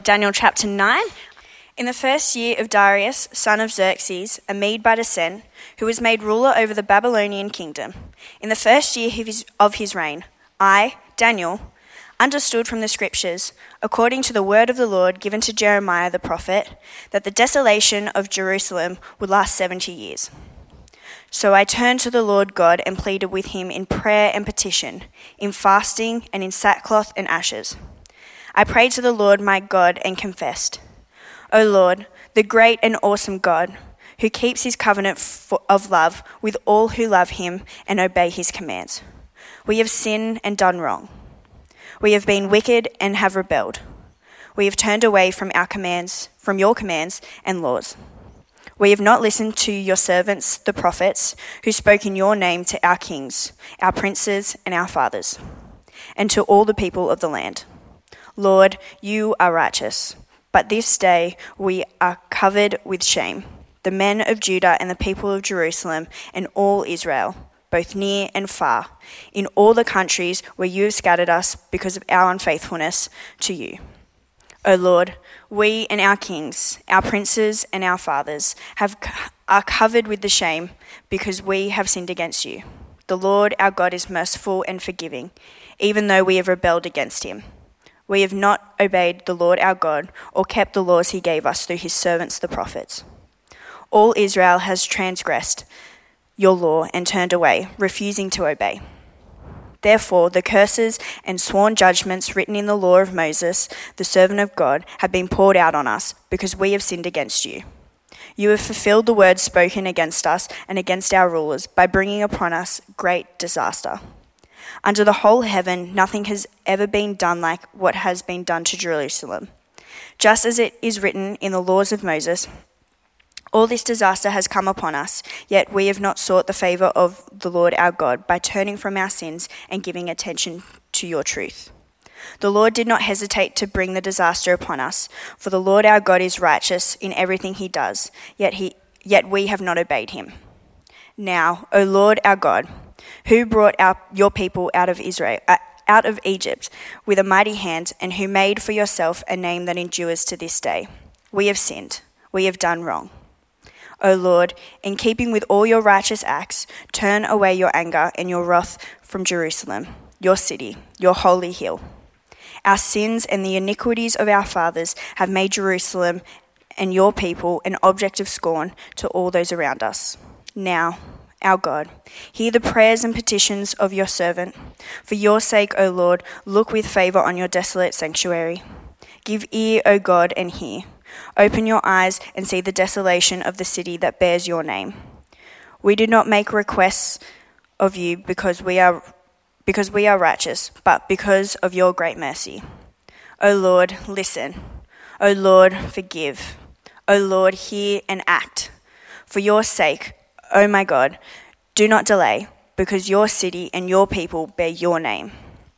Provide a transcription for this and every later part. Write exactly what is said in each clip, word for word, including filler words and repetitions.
Daniel chapter nine. In the first year of Darius, son of Xerxes, a Mede by descent, who was made ruler over the Babylonian kingdom, in the first year of his, of his reign, I, Daniel, understood from the scriptures, according to the word of the Lord given to Jeremiah the prophet, that the desolation of Jerusalem would last seventy years. So I turned to the Lord God and pleaded with him in prayer and petition, in fasting and in sackcloth and ashes. I prayed to the Lord my God and confessed, O Lord, the great and awesome God, who keeps his covenant of love with all who love him and obey his commands. We have sinned and done wrong. We have been wicked and have rebelled. We have turned away from our commands, from your commands and laws. We have not listened to your servants, the prophets, who spoke in your name to our kings, our princes, and our fathers, and to all the people of the land. Lord, you are righteous, but this day we are covered with shame, the men of Judah and the people of Jerusalem and all Israel, both near and far, in all the countries where you have scattered us because of our unfaithfulness to you. O Lord, we and our kings, our princes and our fathers have are covered with the shame because we have sinned against you. The Lord our God is merciful and forgiving, even though we have rebelled against him. We have not obeyed the Lord our God or kept the laws he gave us through his servants the prophets. All Israel has transgressed your law and turned away, refusing to obey. Therefore, the curses and sworn judgments written in the law of Moses, the servant of God, have been poured out on us because we have sinned against you. You have fulfilled the words spoken against us and against our rulers by bringing upon us great disaster. Under the whole heaven, nothing has ever been done like what has been done to Jerusalem. Just as it is written in the laws of Moses, all this disaster has come upon us, yet we have not sought the favour of the Lord our God by turning from our sins and giving attention to your truth. The Lord did not hesitate to bring the disaster upon us, for the Lord our God is righteous in everything he does, yet he, yet we have not obeyed him. Now, O Lord our God, who brought our, your people out of Israel, uh, out of Egypt with a mighty hand, and who made for yourself a name that endures to this day. We have sinned, we have done wrong. O Lord, in keeping with all your righteous acts, turn away your anger and your wrath from Jerusalem, your city, your holy hill. Our sins and the iniquities of our fathers have made Jerusalem and your people an object of scorn to all those around us. Now, our God, hear the prayers and petitions of your servant. For your sake, O Lord, look with favour on your desolate sanctuary. Give ear, O God, and hear. Open your eyes and see the desolation of the city that bears your name. We do not make requests of you because we are because we are righteous, but because of your great mercy. O Lord, listen. O Lord, forgive. O Lord, hear and act. For your sake, O my God, do not delay, because your city and your people bear your name.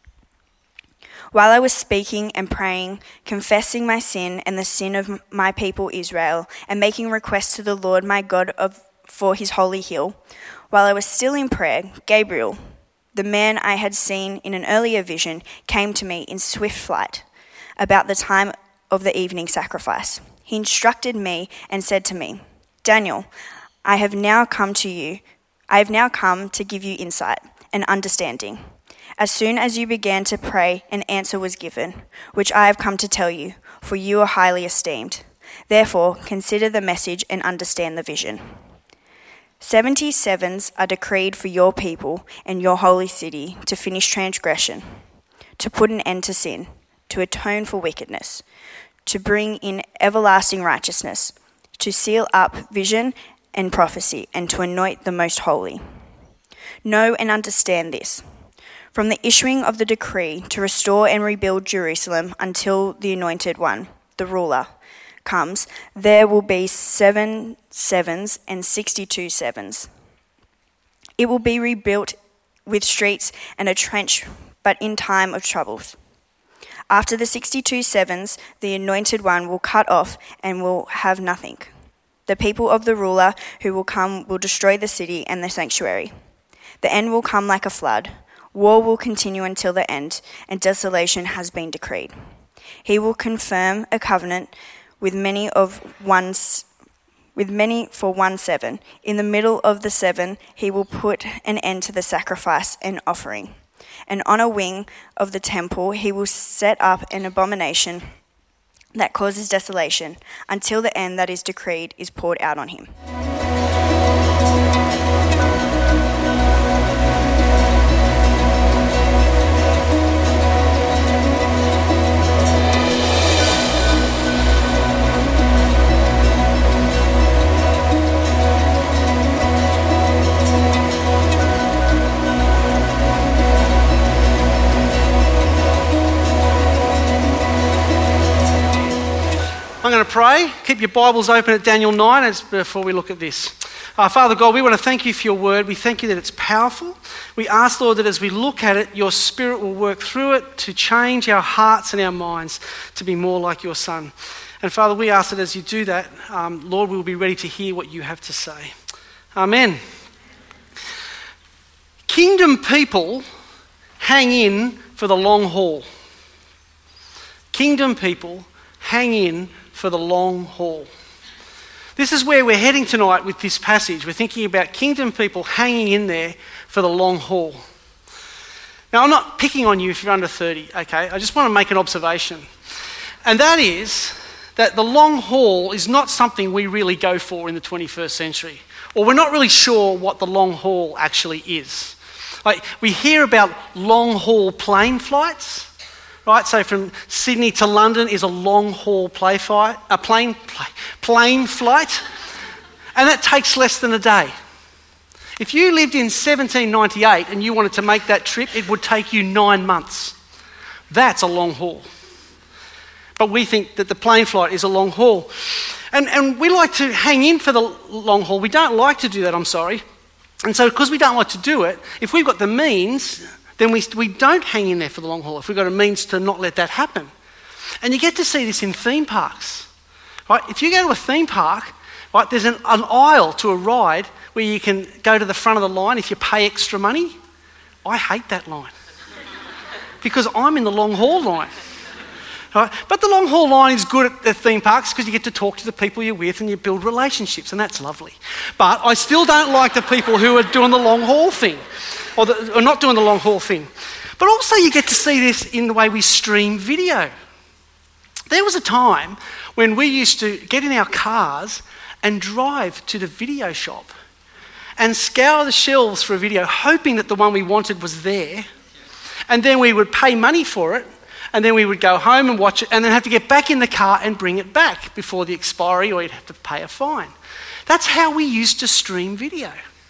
While I was speaking and praying, confessing my sin and the sin of my people Israel, and making requests to the Lord my God of, for his holy hill, while I was still in prayer, Gabriel, the man I had seen in an earlier vision, came to me in swift flight about the time of the evening sacrifice. He instructed me and said to me, Daniel, I have now come to you. I have now come to give you insight and understanding. As soon as you began to pray, an answer was given, which I have come to tell you, for you are highly esteemed. Therefore, consider the message and understand the vision. Seventy sevens are decreed for your people and your holy city to finish transgression, to put an end to sin, to atone for wickedness, to bring in everlasting righteousness, to seal up vision and prophecy, and to anoint the most holy. Know and understand this. From the issuing of the decree to restore and rebuild Jerusalem until the Anointed One, the ruler, comes, there will be seven sevens and sixty-two sevens. It will be rebuilt with streets and a trench, but in time of troubles. After the sixty-two sevens, the Anointed One will cut off and will have nothing. The people of the ruler who will come will destroy the city and the sanctuary. The end will come like a flood. War will continue until the end, and desolation has been decreed. He will confirm a covenant with many of one's with many for one seven. In the middle of the seven, he will put an end to the sacrifice and offering. And on a wing of the temple, he will set up an abomination that causes desolation until the end that is decreed is poured out on him. I'm going to pray. Keep your Bibles open at Daniel nine as before we look at this. Uh, Father God, we want to thank you for your word. We thank you that it's powerful. We ask, Lord, that as we look at it, your Spirit will work through it to change our hearts and our minds to be more like your Son. And Father, we ask that as you do that, um, Lord, we will be ready to hear what you have to say. Amen. Kingdom people hang in for the long haul. Kingdom people hang in for the long haul. This is where we're heading tonight with this passage. We're thinking about kingdom people hanging in there for the long haul. Now, I'm not picking on you if you're under thirty, okay? I just want to make an observation. And that is that the long haul is not something we really go for in the twenty-first century. Or we're not really sure what the long haul actually is. Like, we hear about long haul plane flights. Right, so from Sydney to London is a long-haul play fight, a plane, play, plane flight, and that takes less than a day. If you lived in seventeen ninety-eight and you wanted to make that trip, it would take you nine months. That's a long haul. But we think that the plane flight is a long haul. And, and we like to hang in for the long haul. We don't like to do that, I'm sorry. And so because we don't like to do it, if we've got the means, then we, we don't hang in there for the long haul if we've got a means to not let that happen. And you get to see this in theme parks. Right? If you go to a theme park, right, there's an, an aisle to a ride where you can go to the front of the line if you pay extra money. I hate that line because I'm in the long haul line. Right? But the long haul line is good at the theme parks because you get to talk to the people you're with and you build relationships, and that's lovely. But I still don't like the people who are doing the long haul thing. Or, the, or not doing the long haul thing. But also you get to see this in the way we stream video. There was a time when we used to get in our cars and drive to the video shop and scour the shelves for a video, hoping that the one we wanted was there. And then we would pay money for it, and then we would go home and watch it, and then have to get back in the car and bring it back before the expiry, or you'd have to pay a fine. That's how we used to stream video.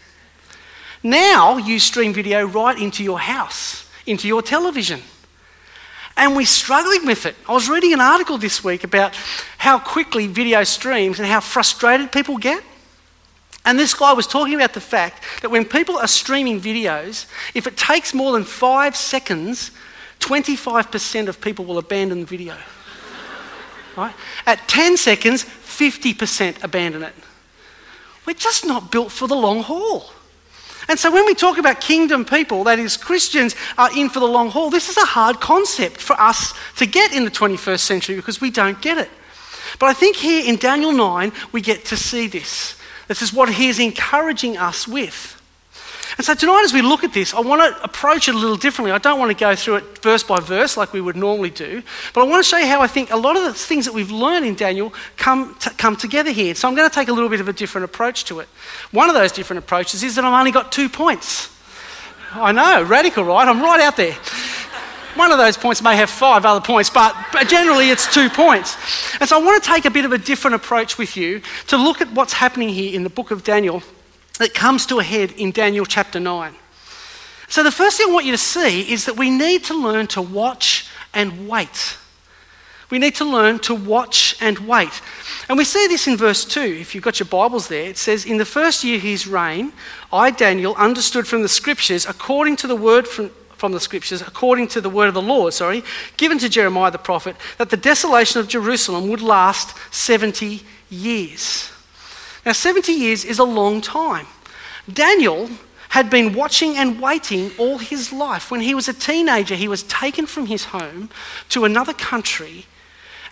Now you stream video right into your house, into your television. And we're struggling with it. I was reading an article this week about how quickly video streams and how frustrated people get. And this guy was talking about the fact that when people are streaming videos, if it takes more than five seconds, twenty-five percent of people will abandon the video. Right? At ten seconds, fifty percent abandon it. We're just not built for the long haul. And so when we talk about kingdom people, that is Christians are in for the long haul, this is a hard concept for us to get in the twenty-first century because we don't get it. But I think here in Daniel nine, we get to see this. This is what he is encouraging us with. And so tonight as we look at this, I want to approach it a little differently. I don't want to go through it verse by verse like we would normally do, but I want to show you how I think a lot of the things that we've learned in Daniel come, to, come together here. So I'm going to take a little bit of a different approach to it. One of those different approaches is that I've only got two points. I know, radical, right? I'm right out there. One of those points may have five other points, but, but generally it's two points. And so I want to take a bit of a different approach with you to look at what's happening here in the book of Daniel that comes to a head in Daniel chapter nine. So the first thing I want you to see is that we need to learn to watch and wait. We need to learn to watch and wait. And we see this in verse two. If you've got your Bibles there, it says, "In the first year of his reign, I, Daniel, understood from the scriptures, according to the word from, from the scriptures, according to the word of the Lord, sorry, given to Jeremiah the prophet, that the desolation of Jerusalem would last seventy years. Now, seventy years is a long time. Daniel had been watching and waiting all his life. When he was a teenager, he was taken from his home to another country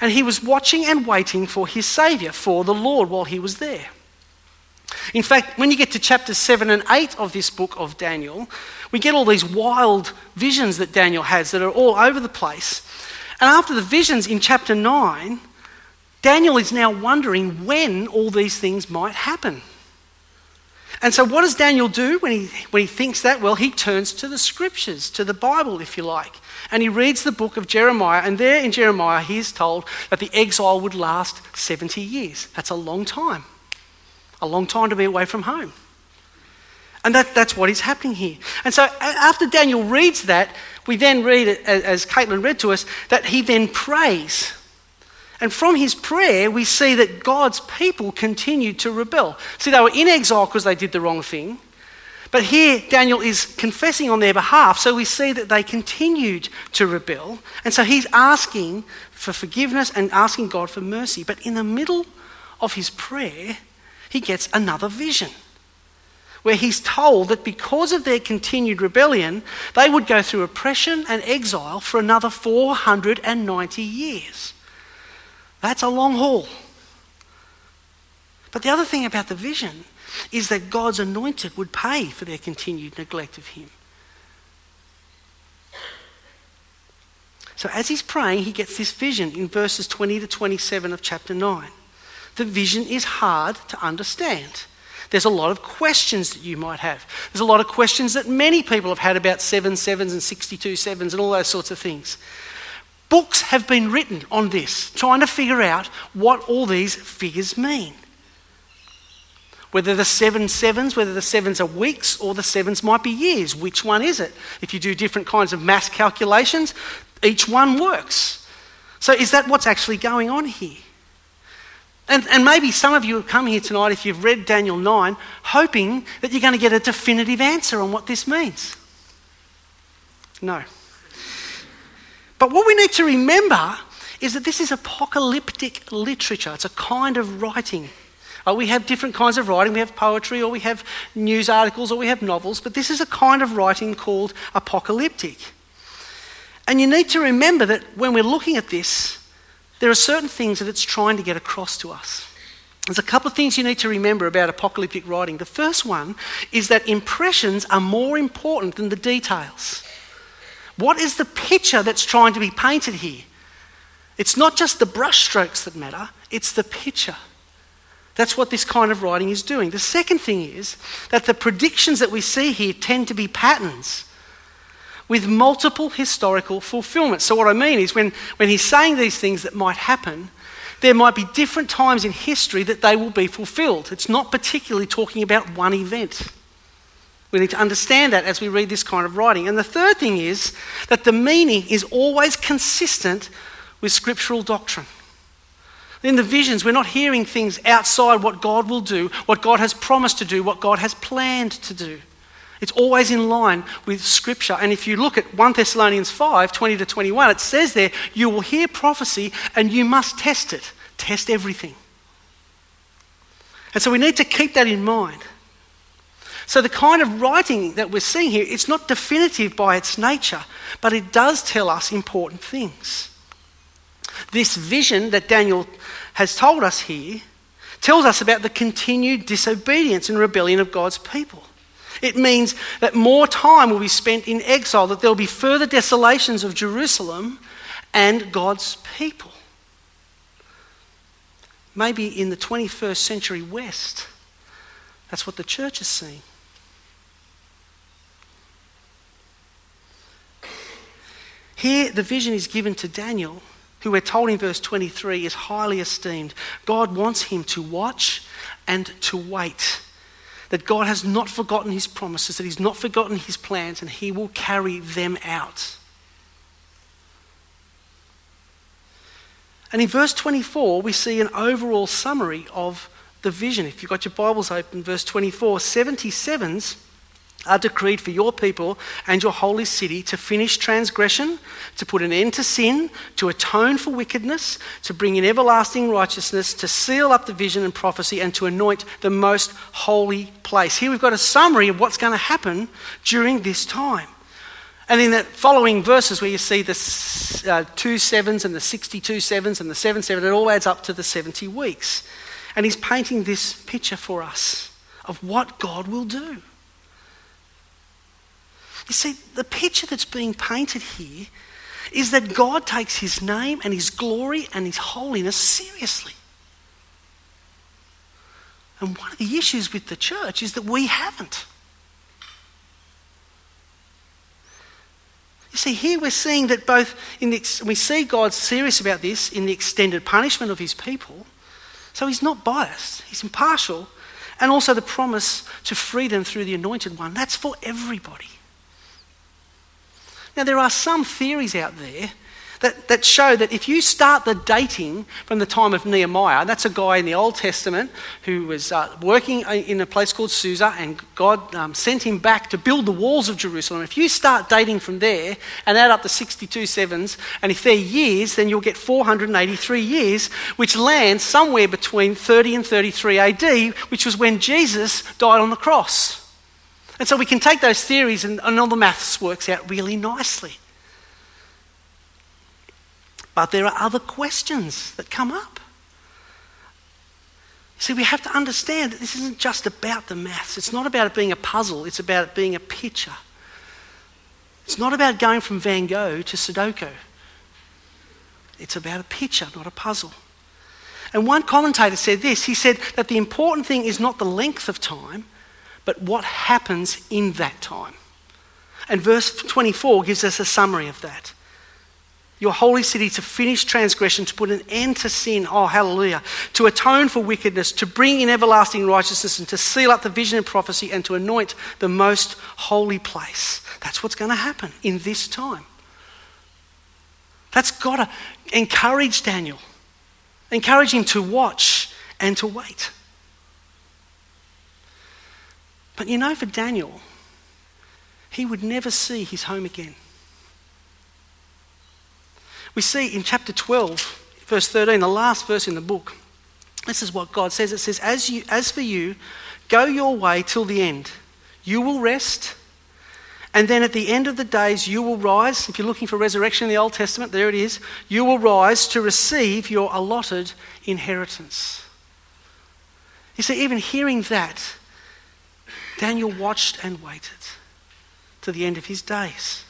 And he was watching and waiting for his Saviour, for the Lord, while he was there. In fact, when you get to chapters seven and eight of this book of Daniel, we get all these wild visions that Daniel has that are all over the place. And after the visions in chapter nine, Daniel is now wondering when all these things might happen. And so what does Daniel do when he, when he thinks that? Well, he turns to the scriptures, to the Bible, if you like. And he reads the book of Jeremiah. And there in Jeremiah, he is told that the exile would last seventy years. That's a long time. A long time to be away from home. And that, that's what is happening here. And so after Daniel reads that, we then read it, as Caitlin read to us, that he then prays. And from his prayer, we see that God's people continued to rebel. See, they were in exile because they did the wrong thing. But here, Daniel is confessing on their behalf, so we see that they continued to rebel. And so he's asking for forgiveness and asking God for mercy. But in the middle of his prayer, he gets another vision, where he's told that because of their continued rebellion, they would go through oppression and exile for another four hundred ninety years. That's a long haul. But the other thing about the vision is that God's anointed would pay for their continued neglect of him. So as he's praying, he gets this vision in verses twenty to twenty-seven of chapter nine. The vision is hard to understand. There's a lot of questions that you might have. There's a lot of questions that many people have had about seven sevens and sixty-two sevens and all those sorts of things. Books have been written on this, trying to figure out what all these figures mean. Whether the seven sevens, whether the sevens are weeks or the sevens might be years. Which one is it? If you do different kinds of mass calculations, each one works. So is that what's actually going on here? And, and maybe some of you have come here tonight, if you've read Daniel nine, hoping that you're going to get a definitive answer on what this means. No. But what we need to remember is that this is apocalyptic literature. It's a kind of writing. Uh, we have different kinds of writing. We have poetry, or we have news articles, or we have novels. But this is a kind of writing called apocalyptic. And you need to remember that when we're looking at this, there are certain things that it's trying to get across to us. There's a couple of things you need to remember about apocalyptic writing. The first one is that impressions are more important than the details. What is the picture that's trying to be painted here? It's not just the brushstrokes that matter, it's the picture. That's what this kind of writing is doing. The second thing is that the predictions that we see here tend to be patterns with multiple historical fulfillments. So what I mean is when, when he's saying these things that might happen, there might be different times in history that they will be fulfilled. It's not particularly talking about one event. We need to understand that as we read this kind of writing. And the third thing is that the meaning is always consistent with scriptural doctrine. In the visions, we're not hearing things outside what God will do, what God has promised to do, what God has planned to do. It's always in line with Scripture. And if you look at First Thessalonians five, twenty to twenty-one, it says there, you will hear prophecy and you must test it. Test everything. And so we need to keep that in mind. So the kind of writing that we're seeing here, it's not definitive by its nature, but it does tell us important things. This vision that Daniel has told us here tells us about the continued disobedience and rebellion of God's people. It means that more time will be spent in exile, that there will be further desolations of Jerusalem and God's people. Maybe in the twenty-first century West, that's what the church is seeing. Here, the vision is given to Daniel, who we're told in verse twenty-three is highly esteemed. God wants him to watch and to wait. That God has not forgotten his promises, that he's not forgotten his plans, and he will carry them out. And in verse twenty-four, we see an overall summary of the vision. If you've got your Bibles open, verse twenty-four, seventy-sevens are decreed for your people and your holy city to finish transgression, to put an end to sin, to atone for wickedness, to bring in everlasting righteousness, to seal up the vision and prophecy, and to anoint the most holy place. Here we've got a summary of what's going to happen during this time. And in the following verses where you see the uh, two sevens and the sixty-two sevens and the seven seven, it all adds up to the seventy weeks. And he's painting this picture for us of what God will do. You see, the picture that's being painted here is that God takes his name and his glory and his holiness seriously. And one of the issues with the church is that we haven't. You see, here we're seeing that both, in the, we see God serious about this in the extended punishment of his people. So he's not biased, he's impartial, and also the promise to free them through the Anointed One. That's for everybody. Now, there are some theories out there that, that show that if you start the dating from the time of Nehemiah, that's a guy in the Old Testament who was uh, working in a place called Susa, and God um, sent him back to build the walls of Jerusalem. If you start dating from there and add up the sixty-two sevens, and if they're years, then you'll get four hundred eighty-three years, which lands somewhere between thirty and thirty-three A D, which was when Jesus died on the cross. And so we can take those theories and, and all the maths works out really nicely. But there are other questions that come up. See, we have to understand that this isn't just about the maths. It's not about it being a puzzle. It's about it being a picture. It's not about going from Van Gogh to Sudoku. It's about a picture, not a puzzle. And one commentator said this. He said that the important thing is not the length of time, but what happens in that time. And verse twenty-four gives us a summary of that. Your holy city to finish transgression, to put an end to sin, oh hallelujah, to atone for wickedness, to bring in everlasting righteousness, and to seal up the vision and prophecy, and to anoint the most holy place. That's what's going to happen in this time. That's got to encourage Daniel, encourage him to watch and to wait. But you know, for Daniel, he would never see his home again. We see in chapter twelve, verse thirteen, the last verse in the book, this is what God says. It says, as, you, as for you, go your way till the end. You will rest, and then at the end of the days you will rise. If you're looking for resurrection in the Old Testament, there it is. You will rise to receive your allotted inheritance. You see, even hearing that, Daniel watched and waited to the end of his days.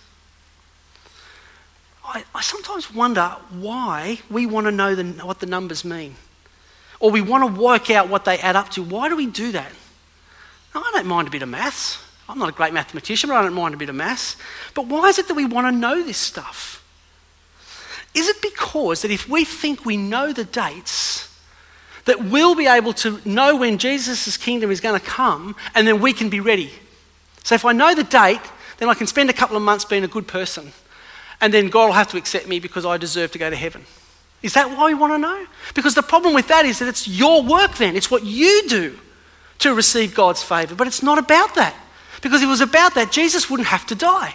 I, I sometimes wonder why we want to know the, what the numbers mean. Or we want to work out what they add up to. Why do we do that? Now, I don't mind a bit of maths. I'm not a great mathematician, but I don't mind a bit of maths. But why is it that we want to know this stuff? Is it because that if we think we know the dates, that we'll be able to know when Jesus' kingdom is going to come, and then we can be ready? So if I know the date, then I can spend a couple of months being a good person. And then God will have to accept me because I deserve to go to heaven. Is that why we want to know? Because the problem with that is that it's your work then. It's what you do to receive God's favour. But it's not about that. Because if it was about that, Jesus wouldn't have to die.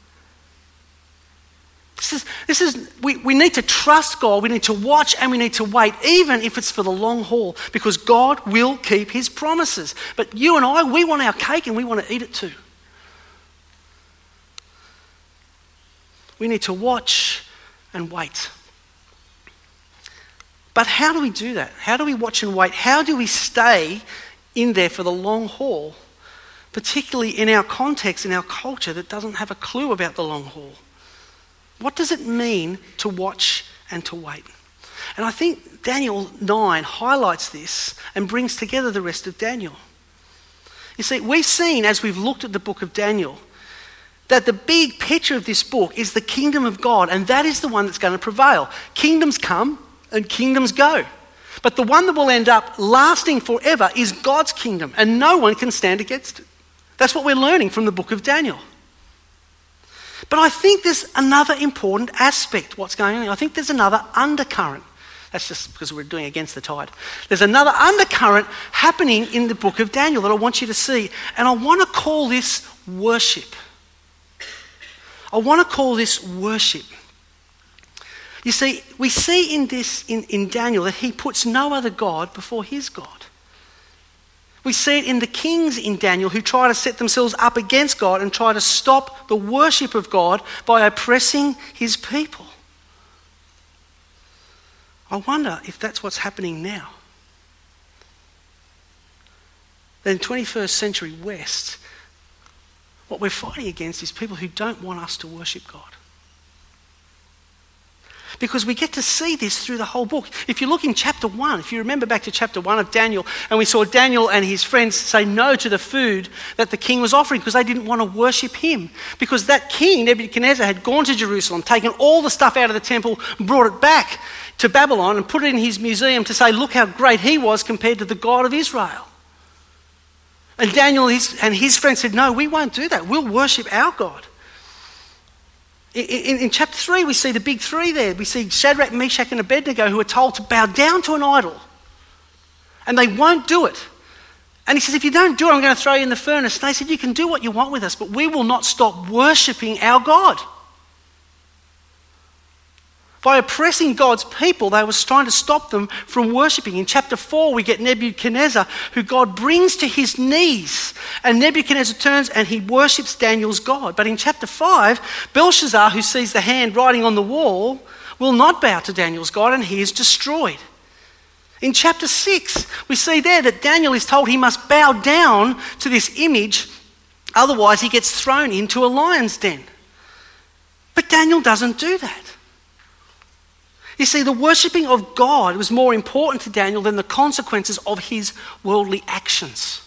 This is, this is we, we need to trust God. We need to watch and we need to wait, even if it's for the long haul. Because God will keep his promises. But you and I, we want our cake and we want to eat it too. We need to watch and wait. But how do we do that? How do we watch and wait? How do we stay in there for the long haul, particularly in our context, in our culture that doesn't have a clue about the long haul? What does it mean to watch and to wait? And I think Daniel nine highlights this and brings together the rest of Daniel. You see, we've seen as we've looked at the book of Daniel that the big picture of this book is the kingdom of God, and that is the one that's going to prevail. Kingdoms come and kingdoms go. But the one that will end up lasting forever is God's kingdom, and no one can stand against it. That's what we're learning from the book of Daniel. But I think there's another important aspect what's going on. I think there's another undercurrent. That's just because we're doing against the tide. There's another undercurrent happening in the book of Daniel that I want you to see, and I want to call this worship. I want to call this worship. You see, we see in this in, in Daniel that he puts no other God before his God. We see it in the kings in Daniel who try to set themselves up against God and try to stop the worship of God by oppressing his people. I wonder if that's what's happening now. In twenty-first century West, what we're fighting against is people who don't want us to worship God. Because we get to see this through the whole book. If you look in chapter one, if you remember back to chapter one of Daniel, and we saw Daniel and his friends say no to the food that the king was offering because they didn't want to worship him. Because that king, Nebuchadnezzar, had gone to Jerusalem, taken all the stuff out of the temple, brought it back to Babylon and put it in his museum to say, look how great he was compared to the God of Israel. And Daniel and his friends said, no, we won't do that. We'll worship our God. In, in, in chapter three, we see the big three there. We see Shadrach, Meshach and Abednego who are told to bow down to an idol. And they won't do it. And he says, if you don't do it, I'm going to throw you in the furnace. And they said, you can do what you want with us, but we will not stop worshipping our God. By oppressing God's people, they were trying to stop them from worshipping. In chapter four, we get Nebuchadnezzar, who God brings to his knees. And Nebuchadnezzar turns and he worships Daniel's God. But in chapter five, Belshazzar, who sees the hand writing on the wall, will not bow to Daniel's God and he is destroyed. In chapter six, we see there that Daniel is told he must bow down to this image, otherwise he gets thrown into a lion's den. But Daniel doesn't do that. You see, the worshipping of God was more important to Daniel than the consequences of his worldly actions.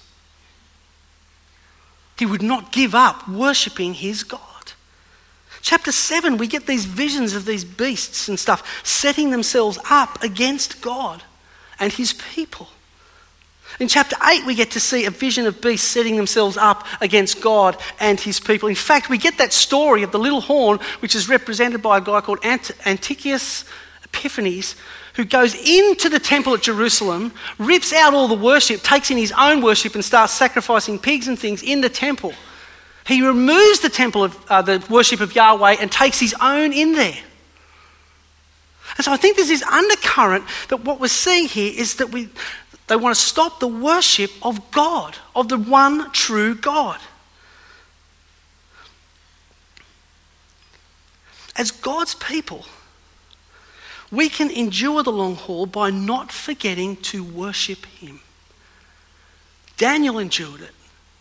He would not give up worshipping his God. Chapter seven, we get these visions of these beasts and stuff setting themselves up against God and his people. In chapter eight, we get to see a vision of beasts setting themselves up against God and his people. In fact, we get that story of the little horn, which is represented by a guy called Ant- Antiochus Epiphanes, who goes into the temple at Jerusalem, rips out all the worship, takes in his own worship and starts sacrificing pigs and things in the temple. He removes the temple of uh, the worship of Yahweh and takes his own in there. And so I think there's this undercurrent that what we're seeing here is that we they want to stop the worship of God, of the one true God. As God's people, we can endure the long haul by not forgetting to worship him. Daniel endured it.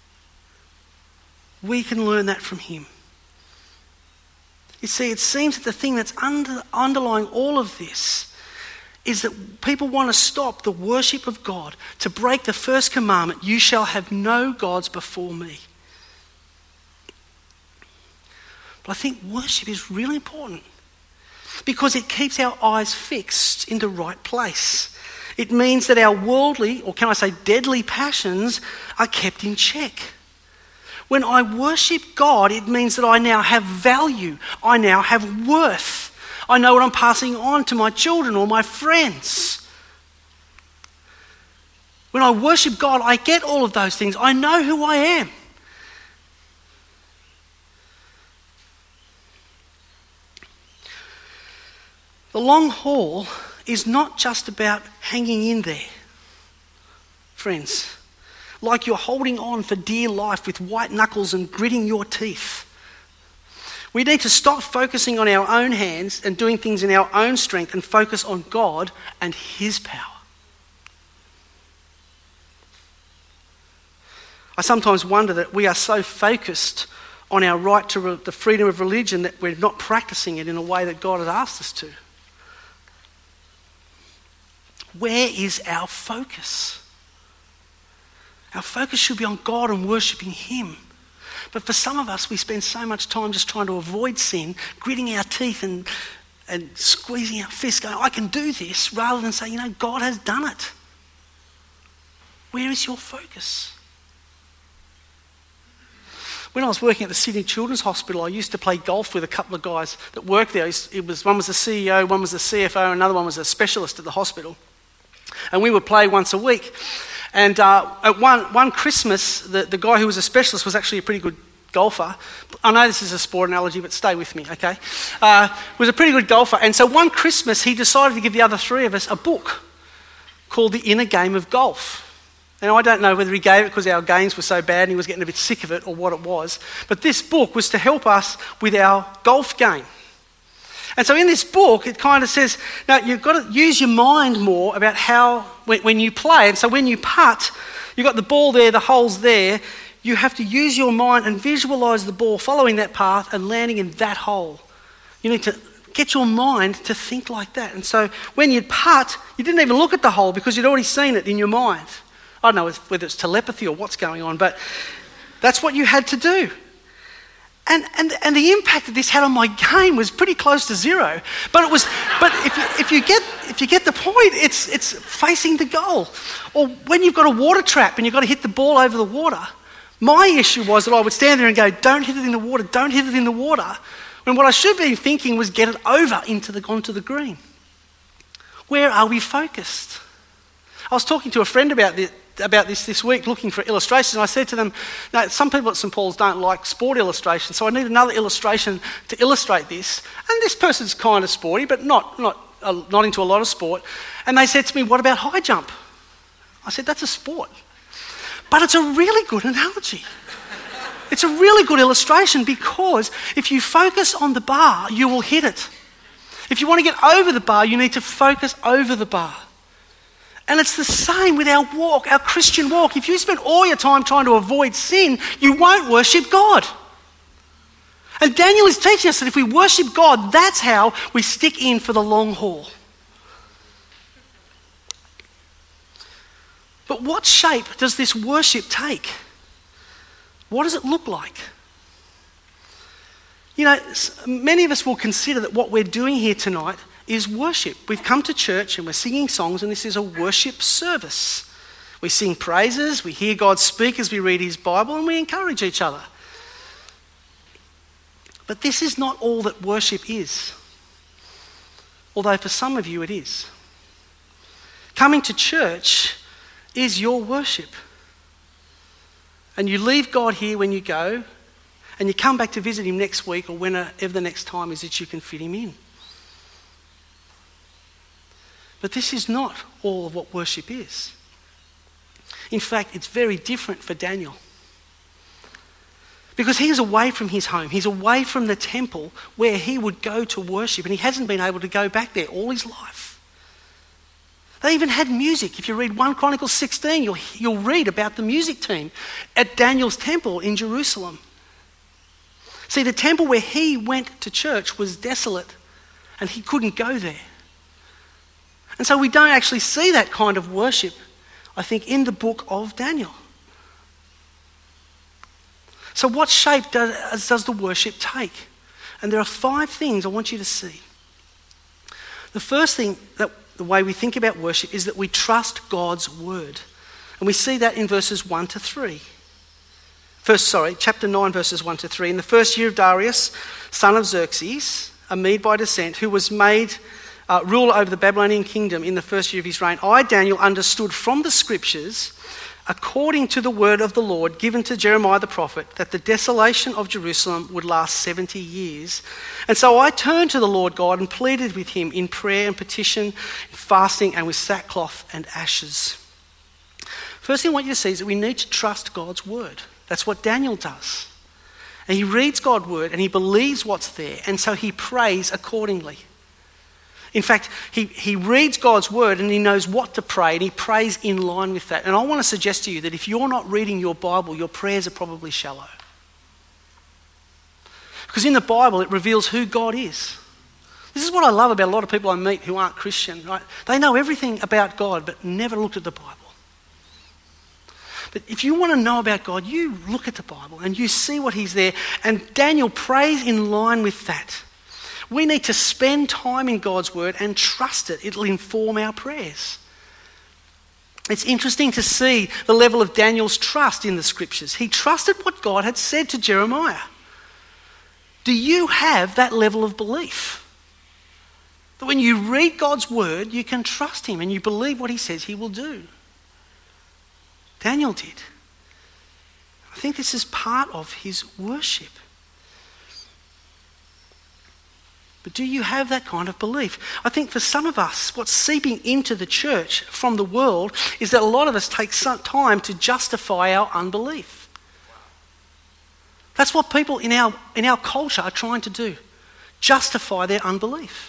We can learn that from him. You see, it seems that the thing that's under, underlying all of this is that people want to stop the worship of God, to break the first commandment, you shall have no gods before me. But I think worship is really important, because it keeps our eyes fixed in the right place. It means that our worldly, or can I say deadly passions, are kept in check. When I worship God, it means that I now have value. I now have worth. I know what I'm passing on to my children or my friends. When I worship God, I get all of those things. I know who I am. The long haul is not just about hanging in there, friends, like you're holding on for dear life with white knuckles and gritting your teeth. We need to stop focusing on our own hands and doing things in our own strength and focus on God and his power. I sometimes wonder that we are so focused on our right to re- the freedom of religion that we're not practicing it in a way that God has asked us to. Where is our focus? Our focus should be on God and worshipping him. But for some of us, we spend so much time just trying to avoid sin, gritting our teeth and, and squeezing our fists, going, I can do this, rather than saying, you know, God has done it. Where is your focus? When I was working at the Sydney Children's Hospital, I used to play golf with a couple of guys that worked there. It was, one was the C E O, one was the C F O, and another one was a specialist at the hospital. And we would play once a week. And uh, at one, one Christmas, the, the guy who was a specialist was actually a pretty good golfer. I know this is a sport analogy, but stay with me, okay? Uh, was a pretty good golfer. And so one Christmas, he decided to give the other three of us a book called The Inner Game of Golf. And I don't know whether he gave it because our games were so bad and he was getting a bit sick of it or what it was. But this book was to help us with our golf game. And so in this book, it kind of says, now you've got to use your mind more about how, when, when you play. And so when you putt, you've got the ball there, the hole's there. You have to use your mind and visualise the ball following that path and landing in that hole. You need to get your mind to think like that. And so when you putt, you didn't even look at the hole because you'd already seen it in your mind. I don't know whether it's telepathy or what's going on, but that's what you had to do. And, and, and the impact that this had on my game was pretty close to zero. But it was. But if you, if you get if you get the point, it's it's facing the goal. Or when you've got a water trap and you've got to hit the ball over the water. My issue was that I would stand there and go, "Don't hit it in the water. Don't hit it in the water." When what I should be thinking was, "Get it over into the onto the green." Where are we focused? I was talking to a friend about this. about this this week, looking for illustrations. And I said to them, "Now, some people at St Paul's don't like sport illustrations, so I need another illustration to illustrate this." And this person's kind of sporty, but not not uh, not into a lot of sport. And they said to me, "What about high jump?" I said, "That's a sport." But it's a really good analogy. It's a really good illustration because if you focus on the bar, you will hit it. If you want to get over the bar, you need to focus over the bar. And it's the same with our walk, our Christian walk. If you spend all your time trying to avoid sin, you won't worship God. And Daniel is teaching us that if we worship God, that's how we stick in for the long haul. But what shape does this worship take? What does it look like? You know, many of us will consider that what we're doing here tonight is worship. We've come to church and we're singing songs, and this is a worship service. We sing praises, we hear God speak as we read his Bible, and we encourage each other. But this is not all that worship is. Although for some of you it is. Coming to church is your worship. And you leave God here when you go, and you come back to visit him next week or whenever the next time is that you can fit him in. But this is not all of what worship is. In fact, it's very different for Daniel. Because he is away from his home. He's away from the temple where he would go to worship, and he hasn't been able to go back there all his life. They even had music. If you read First Chronicles sixteen, you'll, you'll read about the music team at Daniel's temple in Jerusalem. See, the temple where he went to church was desolate, and he couldn't go there. And so we don't actually see that kind of worship, I think, in the book of Daniel. So what shape does, does the worship take? And there are five things I want you to see. The first thing, that the way we think about worship, is that we trust God's word. And we see that in verses one to three. First, sorry, chapter nine, verses one to three. In the first year of Darius, son of Xerxes, a Mede by descent, who was made Uh, ruler over the Babylonian kingdom in the first year of his reign, I, Daniel, understood from the scriptures, according to the word of the Lord given to Jeremiah the prophet, that the desolation of Jerusalem would last seventy years. And so I turned to the Lord God and pleaded with him in prayer and petition, fasting, and with sackcloth and ashes. First thing I want you to see is that we need to trust God's word. That's what Daniel does. And he reads God's word and he believes what's there, and so he prays accordingly. In fact, he, he reads God's word and he knows what to pray, and he prays in line with that. And I want to suggest to you that if you're not reading your Bible, your prayers are probably shallow. Because in the Bible, it reveals who God is. This is what I love about a lot of people I meet who aren't Christian, right? They know everything about God, but never looked at the Bible. But if you want to know about God, you look at the Bible and you see what he's there. And Daniel prays in line with that. We need to spend time in God's word and trust it. It'll inform our prayers. It's interesting to see the level of Daniel's trust in the scriptures. He trusted what God had said to Jeremiah. Do you have that level of belief? That when you read God's word, you can trust him and you believe what he says he will do. Daniel did. I think this is part of his worship. But do you have that kind of belief? I think for some of us, what's seeping into the church from the world is that a lot of us take some time to justify our unbelief. That's what people in our, in our culture are trying to do. Justify their unbelief.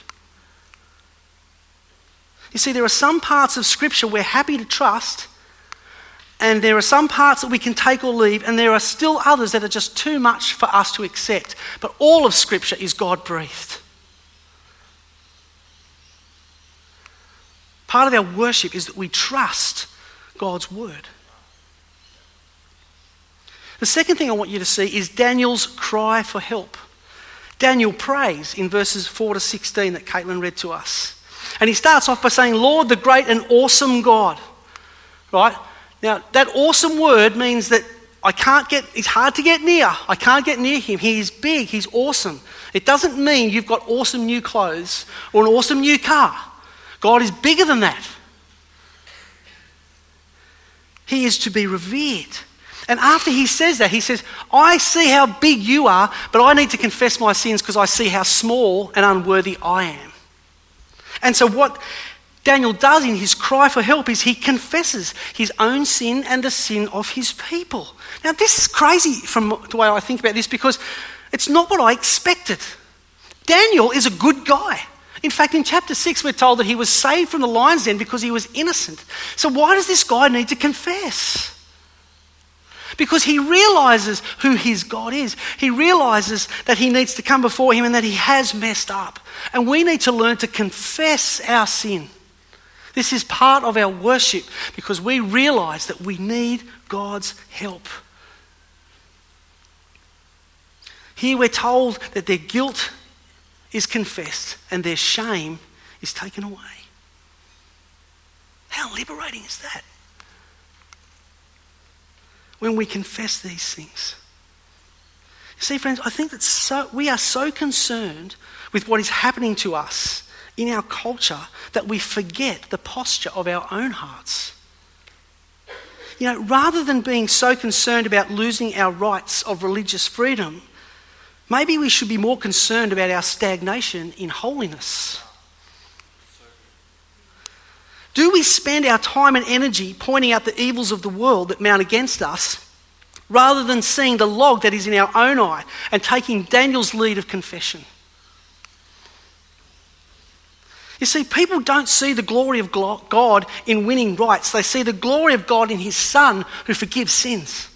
You see, there are some parts of Scripture we're happy to trust, and there are some parts that we can take or leave, and there are still others that are just too much for us to accept. But all of Scripture is God-breathed. Part of our worship is that we trust God's word. The second thing I want you to see is Daniel's cry for help. Daniel prays in verses four to sixteen that Caitlin read to us. And he starts off by saying, Lord, the great and awesome God. Right? Now, that awesome word means that I can't get, it's hard to get near. I can't get near him. He is big. He's awesome. It doesn't mean you've got awesome new clothes or an awesome new car. God is bigger than that. He is to be revered. And after he says that, he says, I see how big you are, but I need to confess my sins because I see how small and unworthy I am. And so what Daniel does in his cry for help is he confesses his own sin and the sin of his people. Now this is crazy from the way I think about this because it's not what I expected. Daniel is a good guy. In fact, in chapter six, we're told that he was saved from the lion's den because he was innocent. So why does this guy need to confess? Because he realizes who his God is. He realizes that he needs to come before him and that he has messed up. And we need to learn to confess our sin. This is part of our worship because we realize that we need God's help. Here we're told that their guilt is confessed and their shame is taken away. How liberating is that? When we confess these things. You see, friends, I think that so, we are so concerned with what is happening to us in our culture that we forget the posture of our own hearts. You know, rather than being so concerned about losing our rights of religious freedom, maybe we should be more concerned about our stagnation in holiness. Do we spend our time and energy pointing out the evils of the world that mount against us rather than seeing the log that is in our own eye and taking Daniel's lead of confession? You see, people don't see the glory of God in winning rights. They see the glory of God in his Son who forgives sins.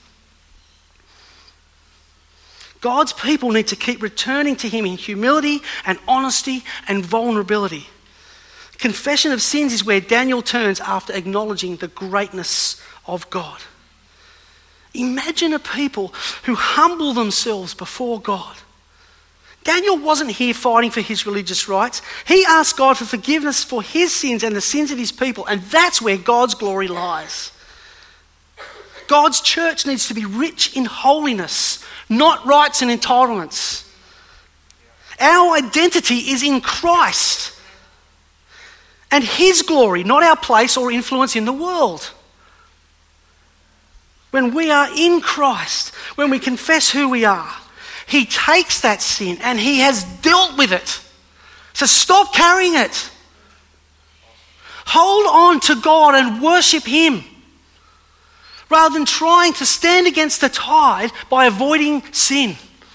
God's people need to keep returning to him in humility and honesty and vulnerability. Confession of sins is where Daniel turns after acknowledging the greatness of God. Imagine a people who humble themselves before God. Daniel wasn't here fighting for his religious rights. He asked God for forgiveness for his sins and the sins of his people, and that's where God's glory lies. God's church needs to be rich in holiness, not rights and entitlements. Our identity is in Christ and his glory, not our place or influence in the world. When we are in Christ, when we confess who we are, he takes that sin and he has dealt with it. So stop carrying it. Hold on to God and worship him, rather than trying to stand against the tide by avoiding sin.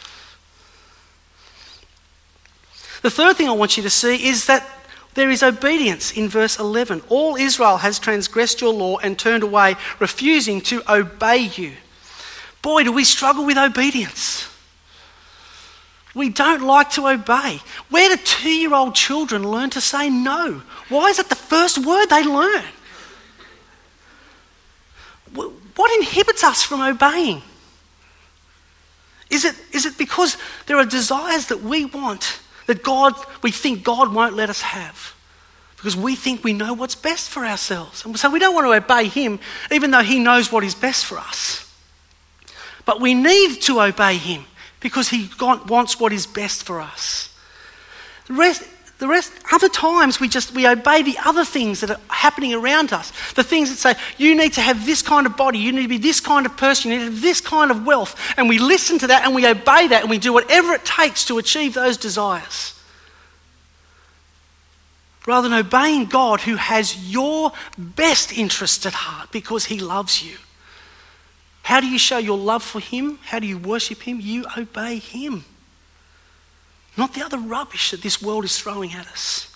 The third thing I want you to see is that there is obedience in verse eleven. All Israel has transgressed your law and turned away, refusing to obey you. Boy, do we struggle with obedience. We don't like to obey. Where do two-year-old children learn to say no? Why is it the first word they learn? What inhibits us from obeying? Is it, is it because there are desires that we want that God, we think God won't let us have? Because we think we know what's best for ourselves. And so we don't want to obey him even though he knows what is best for us. But we need to obey him because he wants what is best for us. The rest, the rest, other times we just, we obey the other things that are happening around us. The things that say, you need to have this kind of body, you need to be this kind of person, you need to have this kind of wealth. And we listen to that and we obey that and we do whatever it takes to achieve those desires. rather than obeying God who has your best interest at heart because he loves you. How do you show your love for him? How do you worship him? You obey him. Not the other rubbish that this world is throwing at us.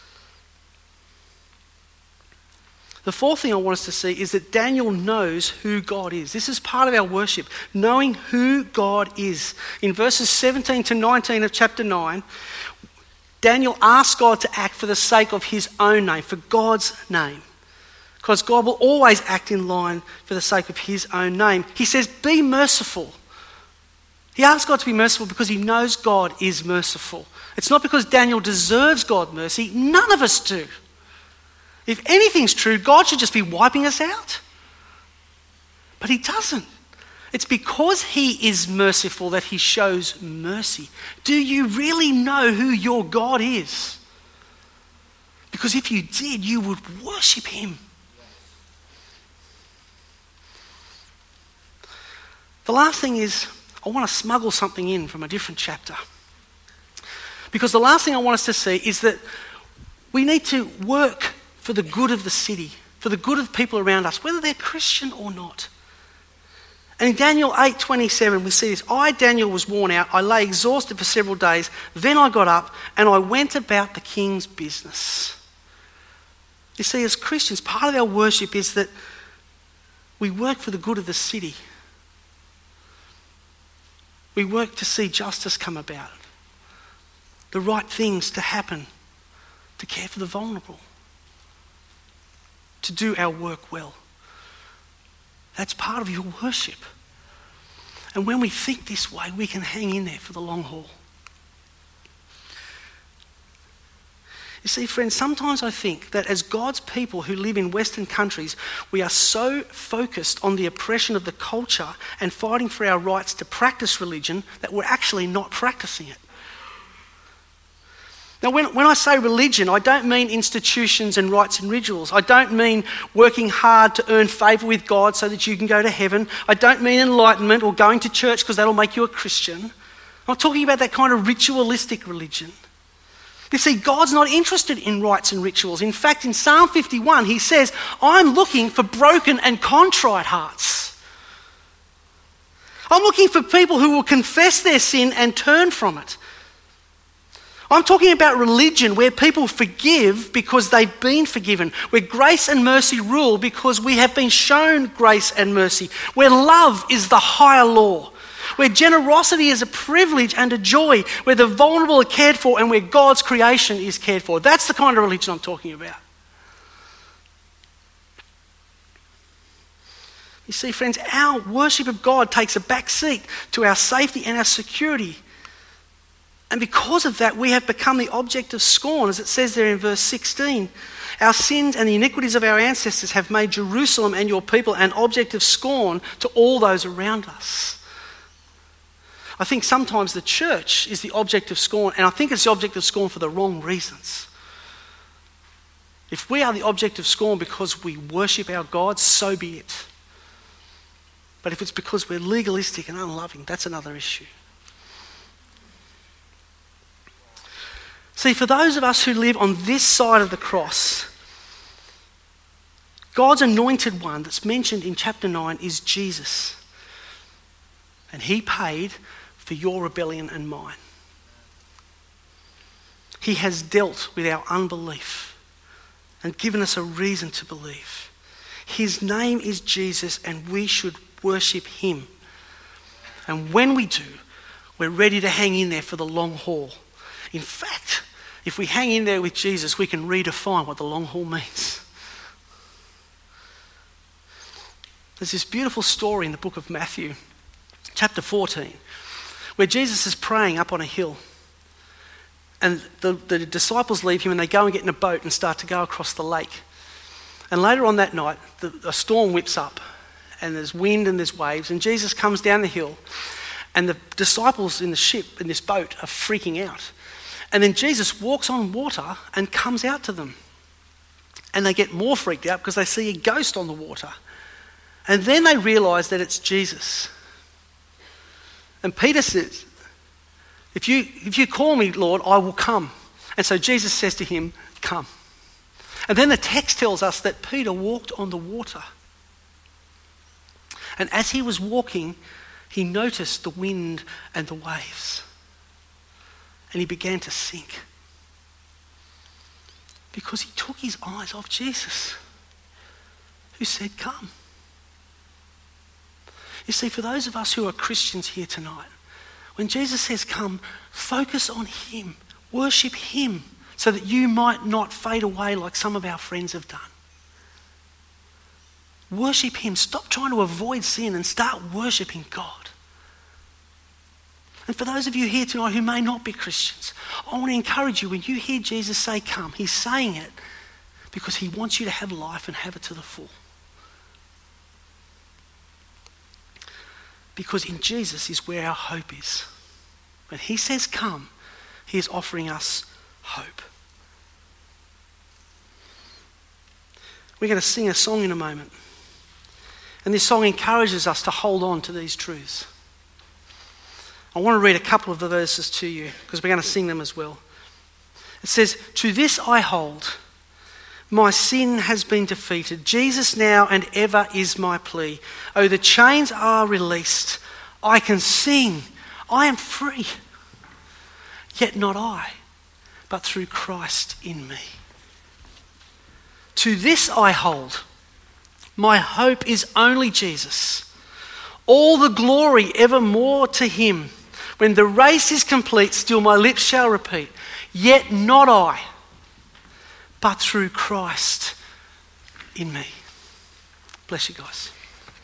The fourth thing I want us to see is that Daniel knows who God is. This is part of our worship, knowing who God is. In verses seventeen to nineteen of chapter nine, Daniel asks God to act for the sake of his own name, for God's name. Because God will always act in line for the sake of his own name. He says, be merciful. He asks God to be merciful because he knows God is merciful. It's not because Daniel deserves God's mercy. None of us do. If anything's true, God should just be wiping us out. But he doesn't. It's because he is merciful that he shows mercy. Do you really know who your God is? Because if you did, you would worship him. The last thing is, I want to smuggle something in from a different chapter. Because the last thing I want us to see is that we need to work for the good of the city, for the good of people around us, whether they're Christian or not. And in Daniel eight twenty-seven, we see this. I, Daniel, was worn out. I lay exhausted for several days. Then I got up and I went about the king's business. You see, as Christians, part of our worship is that we work for the good of the city. We work to see justice come about, the right things to happen, to care for the vulnerable, to do our work well. That's part of your worship. And when we think this way, we can hang in there for the long haul. You see, friends, sometimes I think that as God's people who live in Western countries, we are so focused on the oppression of the culture and fighting for our rights to practice religion that we're actually not practicing it. Now, when, when I say religion, I don't mean institutions and rites and rituals. I don't mean working hard to earn favour with God so that you can go to heaven. I don't mean enlightenment or going to church because that'll make you a Christian. I'm not talking about that kind of ritualistic religion. You see, God's not interested in rites and rituals. In fact, in Psalm fifty-one, he says, I'm looking for broken and contrite hearts. I'm looking for people who will confess their sin and turn from it. I'm talking about religion where people forgive because they've been forgiven, where grace and mercy rule because we have been shown grace and mercy, where love is the higher law, where generosity is a privilege and a joy, where the vulnerable are cared for and where God's creation is cared for. That's the kind of religion I'm talking about. You see, friends, our worship of God takes a back seat to our safety and our security. And because of that, we have become the object of scorn, as it says there in verse sixteen. Our sins and the iniquities of our ancestors have made Jerusalem and your people an object of scorn to all those around us. I think sometimes the church is the object of scorn, and I think it's the object of scorn for the wrong reasons. If we are the object of scorn because we worship our God, so be it. But if it's because we're legalistic and unloving, that's another issue. See, for those of us who live on this side of the cross, God's anointed one that's mentioned in chapter nine is Jesus. And he paid for your rebellion and mine. He has dealt with our unbelief and given us a reason to believe. His name is Jesus and we should worship him. And when we do, we're ready to hang in there for the long haul. In fact, if we hang in there with Jesus, we can redefine what the long haul means. There's this beautiful story in the book of Matthew, chapter fourteen, where Jesus is praying up on a hill. And the, the disciples leave him and they go and get in a boat and start to go across the lake. And later on that night, the, a storm whips up and there's wind and there's waves, and Jesus comes down the hill and the disciples in the ship, in this boat, are freaking out. And then Jesus walks on water and comes out to them. And they get more freaked out because they see a ghost on the water. And then they realise that it's Jesus. And Peter says, if you, if you call me, Lord, I will come. And so Jesus says to him, come. And then the text tells us that Peter walked on the water. And as he was walking, he noticed the wind and the waves. And he began to sink. Because he took his eyes off Jesus, who said, come. You see, for those of us who are Christians here tonight, when Jesus says come, focus on him, worship him, so that you might not fade away like some of our friends have done. Worship him. Stop trying to avoid sin and start worshipping God. And for those of you here tonight who may not be Christians, I want to encourage you, when you hear Jesus say come, he's saying it because he wants you to have life and have it to the full. Because in Jesus is where our hope is. When he says come, he is offering us hope. We're going to sing a song in a moment. And this song encourages us to hold on to these truths. I want to read a couple of the verses to you because we're going to sing them as well. It says, to this I hold, my sin has been defeated. Jesus now and ever is my plea. Oh, the chains are released. I can sing. I am free. Yet not I, but through Christ in me. To this I hold. My hope is only Jesus. All the glory evermore to him. When the race is complete, still my lips shall repeat, yet not I, but through Christ in me. Bless you guys.